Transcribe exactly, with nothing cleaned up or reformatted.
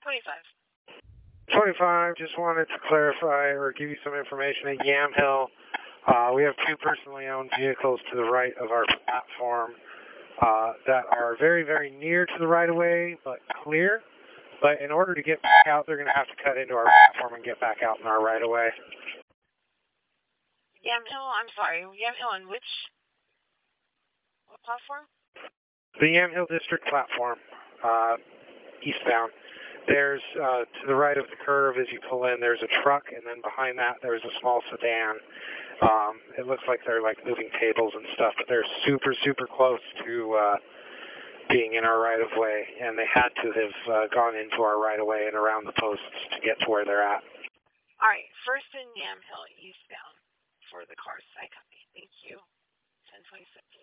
twenty-five. twenty-five, just wanted to clarify or give you some information. At Yamhill, uh, we have two personally owned vehicles to the right of our platform uh, that are very, very near to the right-of-way, but clear. But in order to get back out, they're going to have to cut into our platform and get back out in our right-of-way. Yamhill, I'm sorry, Yamhill on which what platform? The Yamhill District platform, uh, eastbound. There's, uh, to the right of the curve as you pull in, there's a truck, and then behind that there's a small sedan. Um, it looks like they're like moving tables and stuff, but they're super, super close to uh, being in our right-of-way, and they had to have uh, gone into our right-of-way and around the posts to get to where they're at. All right, first in Yamhill, eastbound for the car side copy. Thank you. ten twenty-six.